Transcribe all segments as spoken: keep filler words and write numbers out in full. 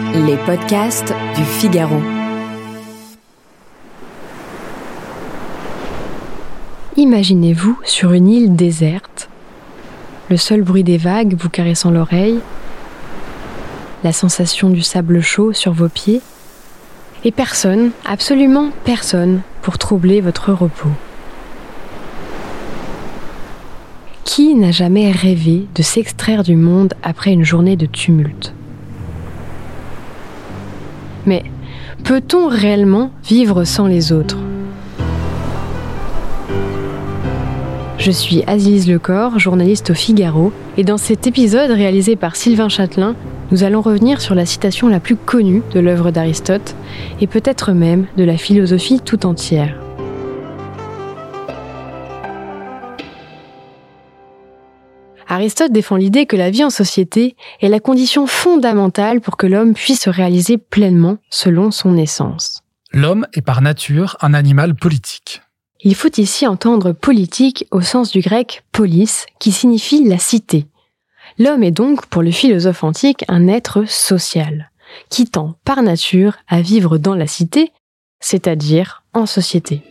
Les podcasts du Figaro. Imaginez-vous sur une île déserte, le seul bruit des vagues vous caressant l'oreille, la sensation du sable chaud sur vos pieds, et personne, absolument personne, pour troubler votre repos. Qui n'a jamais rêvé de s'extraire du monde après une journée de tumulte ? Mais peut-on réellement vivre sans les autres ? Je suis Aziz Lecor, journaliste au Figaro, et dans cet épisode réalisé par Sylvain Châtelain, nous allons revenir sur la citation la plus connue de l'œuvre d'Aristote, et peut-être même de la philosophie tout entière. Aristote défend l'idée que la vie en société est la condition fondamentale pour que l'homme puisse se réaliser pleinement selon son essence. L'homme est par nature un animal politique. Il faut ici entendre politique au sens du grec polis, qui signifie la cité. L'homme est donc, pour le philosophe antique, un être social, qui tend par nature à vivre dans la cité, c'est-à-dire en société.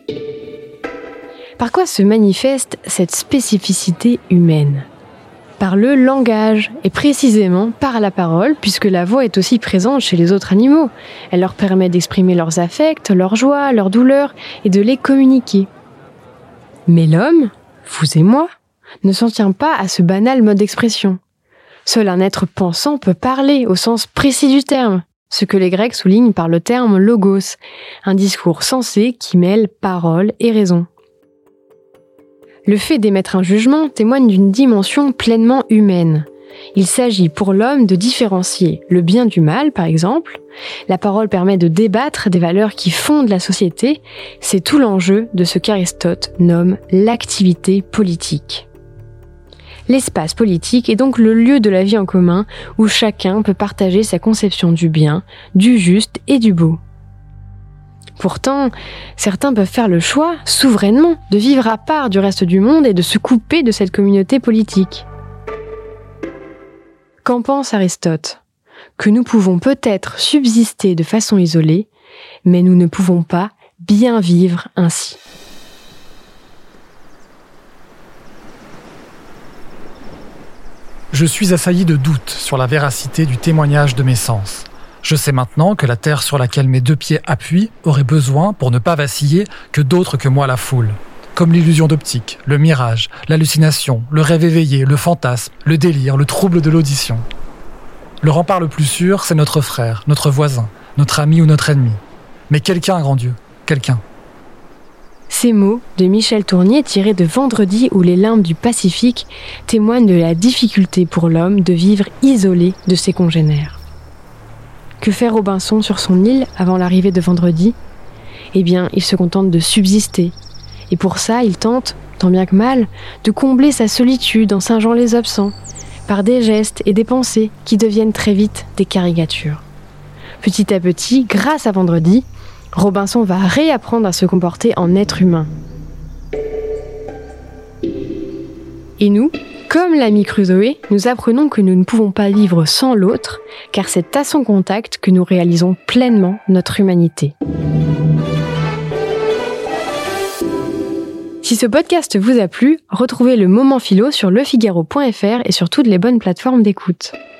Par quoi se manifeste cette spécificité humaine ? Par le langage, et précisément par la parole, puisque la voix est aussi présente chez les autres animaux. Elle leur permet d'exprimer leurs affects, leurs joies, leurs douleurs, et de les communiquer. Mais l'homme, vous et moi, ne s'en tient pas à ce banal mode d'expression. Seul un être pensant peut parler au sens précis du terme, ce que les Grecs soulignent par le terme logos, un discours sensé qui mêle parole et raison. Le fait d'émettre un jugement témoigne d'une dimension pleinement humaine. Il s'agit pour l'homme de différencier le bien du mal, par exemple. La parole permet de débattre des valeurs qui fondent la société. C'est tout l'enjeu de ce qu'Aristote nomme l'activité politique. L'espace politique est donc le lieu de la vie en commun où chacun peut partager sa conception du bien, du juste et du beau. Pourtant, certains peuvent faire le choix, souverainement, de vivre à part du reste du monde et de se couper de cette communauté politique. Qu'en pense Aristote ? Que nous pouvons peut-être subsister de façon isolée, mais nous ne pouvons pas bien vivre ainsi. Je suis assailli de doutes sur la véracité du témoignage de mes sens. Je sais maintenant que la terre sur laquelle mes deux pieds appuient aurait besoin, pour ne pas vaciller, que d'autres que moi la foule. Comme l'illusion d'optique, le mirage, l'hallucination, le rêve éveillé, le fantasme, le délire, le trouble de l'audition. Le rempart le plus sûr, c'est notre frère, notre voisin, notre ami ou notre ennemi. Mais quelqu'un, grand Dieu, quelqu'un. Ces mots de Michel Tournier, tirés de Vendredi ou les limbes du Pacifique, témoignent de la difficulté pour l'homme de vivre isolé de ses congénères. Que fait Robinson sur son île avant l'arrivée de Vendredi ? Eh bien, il se contente de subsister. Et pour ça, il tente, tant bien que mal, de combler sa solitude en singeant les absents, par des gestes et des pensées qui deviennent très vite des caricatures. Petit à petit, grâce à Vendredi, Robinson va réapprendre à se comporter en être humain. Et nous ? Comme l'ami Crusoé, nous apprenons que nous ne pouvons pas vivre sans l'autre, car c'est à son contact que nous réalisons pleinement notre humanité. Si ce podcast vous a plu, retrouvez le Moment Philo sur lefigaro point f r et sur toutes les bonnes plateformes d'écoute.